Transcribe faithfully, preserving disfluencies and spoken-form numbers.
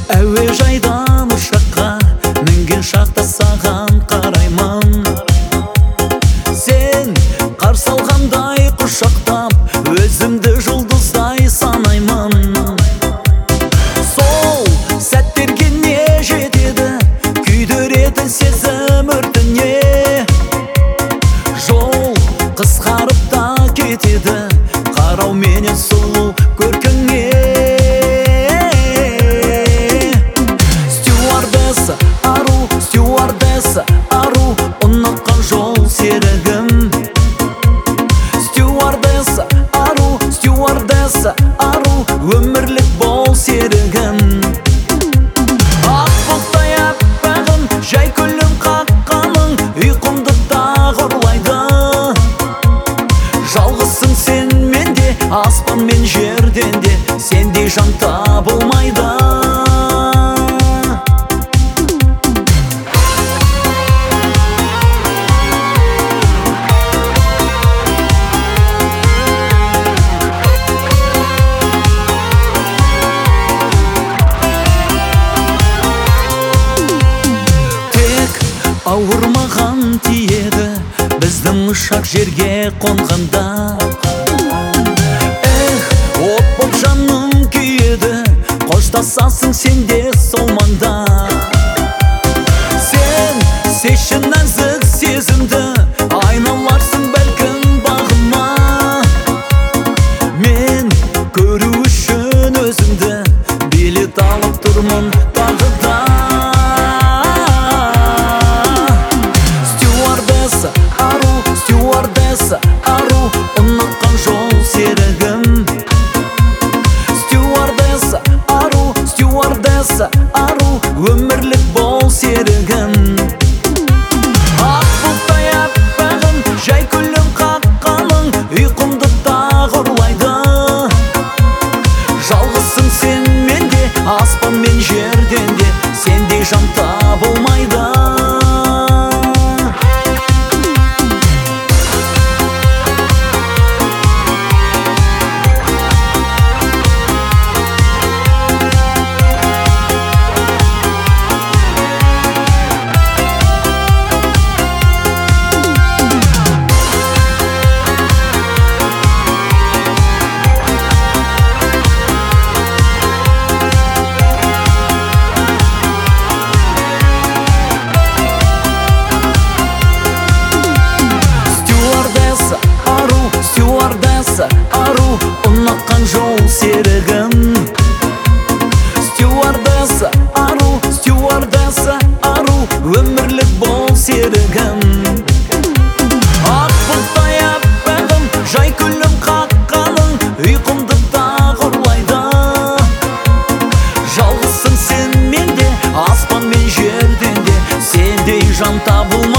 Әуежайдан ұшаққа мінген шақта саған қараймын. Сен қарсы алғандай құшақтап, өзімді жұлдыздай санаймын. Сол сәттерге не жетеді, күйдіретін сезім өртіне. Жол қысқарып та кетеді, қарау менен сұлу көркіңе. Стюардесса ару, стюардесса ару, ұнатқан жол серігім. Стюардесса ару, стюардесса ару, өмірлік бол серігім. Ақ бұлттай аппағым, жай күлім қаққаның, ұйқымды тағы ұрлайды. Жалғызсың сен менде, аспан мен жерден де, сендей жан табылмайды. Ауырмаған тиеді біздің ұшақ жерге қонғанда. Эх, от боп жаным күйеді, қоштасасың сен де сол маңда. Сен сеші нәзік сезімді, айналарсың бәлкім бағыма. Мен көру үшін өзіңді, билет алып тұрмын тағы да. Стюардесса ару, ұнатқан жол серігім. Стюардесса ару, стюардесса ару, өмірлік бол серігім. Ақ бұлттай аппағым, жай күлім қаққаның, ұйқымды тағы ұрлайды. Жалғызсың сен менде, аспан мен жерден де, сендей жан табылмайды. Стюардесса ару, ұнатқан жол серігім. Стюардесса ару, стюардесса ару, өмірлік бол серігім. Ақ бұлттай аппағым, жай күлім қаққаның, ұйқымды тағы ұрлайды. Жалғызсың сен менде, аспан мен жерден де, сендей жан табылмайды.